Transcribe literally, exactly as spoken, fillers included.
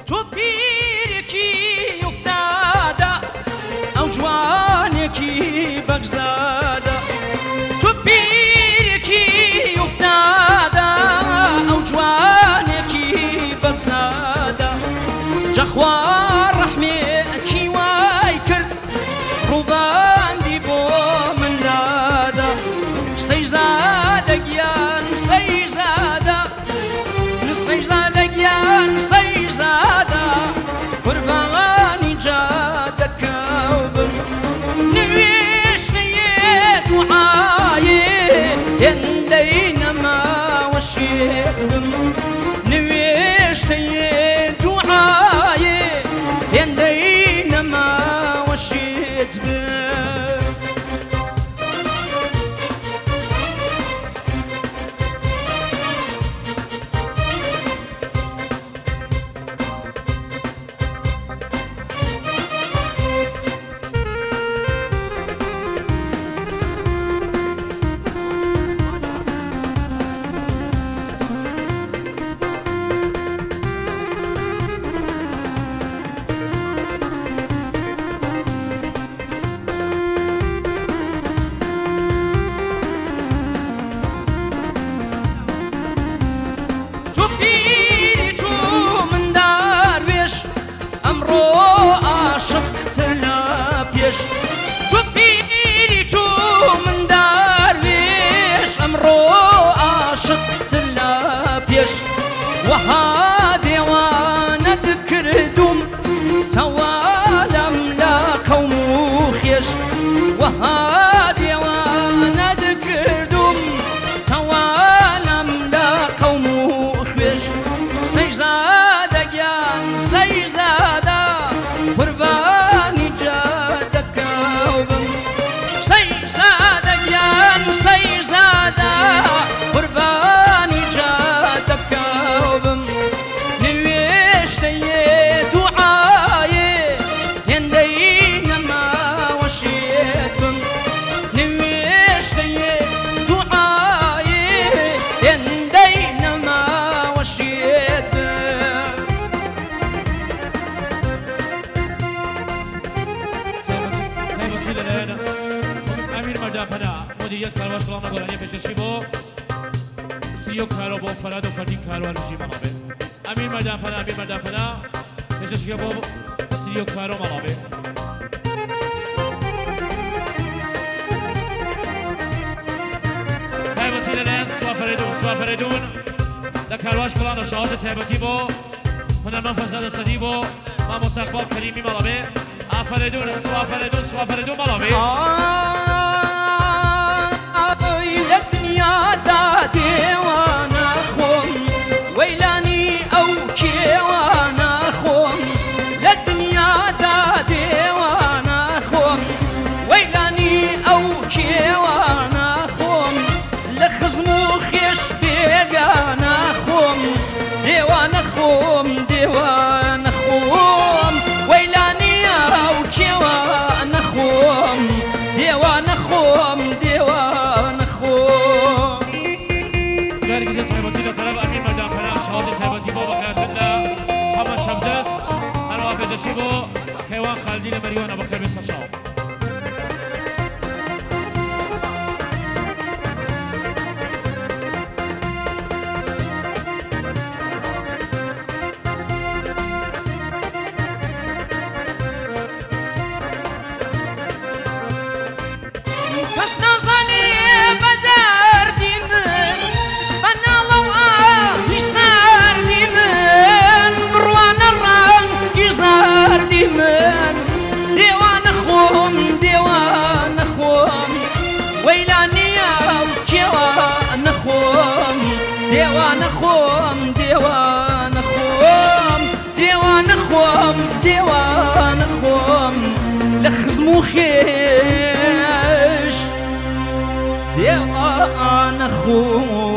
تو پیرێکی افتادە ئەو جوانێکی بەگزادە تو پیرێکی افتادە ئەو جوانێکی بەگزادە جەخوا ڕەحمێکی وای کرد ڕووباندی بۆ من دادا سەیزادە گیان سەیزادە سەیزادە گیان سەیزادە قوربانی جادەکەو بم نوێشتەیە دوعایێ هێندەی نەماوەشێت بم نوێشتەیە دوعایێ هێندەی نەماوەشێت بم تو پیری تو من درویش ئەمڕۆ عاشقتر لە پێش وەها دێوانەت کردوم تەواڵەم لە قەوم و خێش وەها دێوانەت کردوم تەواڵەم لە قەوم و خوێش سەیزادە گیان سەیزادە قوربانی سەیزادە قوربانی جادەکەو بم نوێشتەیە دوعایێ هێندەی نەماوەشێت بم نوێشتەیە دوعایێ هێندەی نەماوەشێت بم ئەمیر مەردانپەنا مدیریت کارواش کڵاو نەگۆرانیە پێشکەشی بۆ سیۆ کارۆ بۆ فەراد و فەردین کاروانشی مەڵا بێ ئەمیر مەردانپەنا ئەمیر مەردانپەنا پێشکەشیکە بۆ سیۆ کارۆ مەڵا بێ تایبەتی لەلایەن سوافەرێدون سوافەرێدون لە کارواش کڵاو شەهادە تایبەتی بۆ هونەرمەند فەزادە سەدی بۆ مامۆستا ئیقبال کەریمی مەڵا بێ ئافەرێدون سوافەرێدون سوافەرێدون مەڵا بێ دێوانە خۆم وەیلانی ئەو کێوانە خۆم لە دنیادا دێوانە خۆم وەیلانی ئەو کێوانە خۆم لە خزم و خێش بێگانە خۆم دێوانە خۆم دێوانە خۆم وەیلانی ئەو کێوانە خۆم دێوانە خۆم دێوانە خۆم جارێکی دێت تایبەتی لە تەرەف ئەمیر مەردانپەنا شەهادە تایبەتی بۆ بەکارهاتن لە حەمەد شەمدەس هەروەها پێشکەشی بۆ کەیوان خالدی لە مەریوانە بەخێربێ سەرچاو کەس نازانێ بە دەردی من بەناڵە و ئاوی ساردی من بڕوانە ڕەنگی زاردی من دێوانە خۆم دێوانە خۆم وەیلانیە و کێوانە خۆم دێوانە خۆم دێوانە خۆم دێوانە خۆم دێوانە خۆم لە خزم و خێش دێوانە خۆم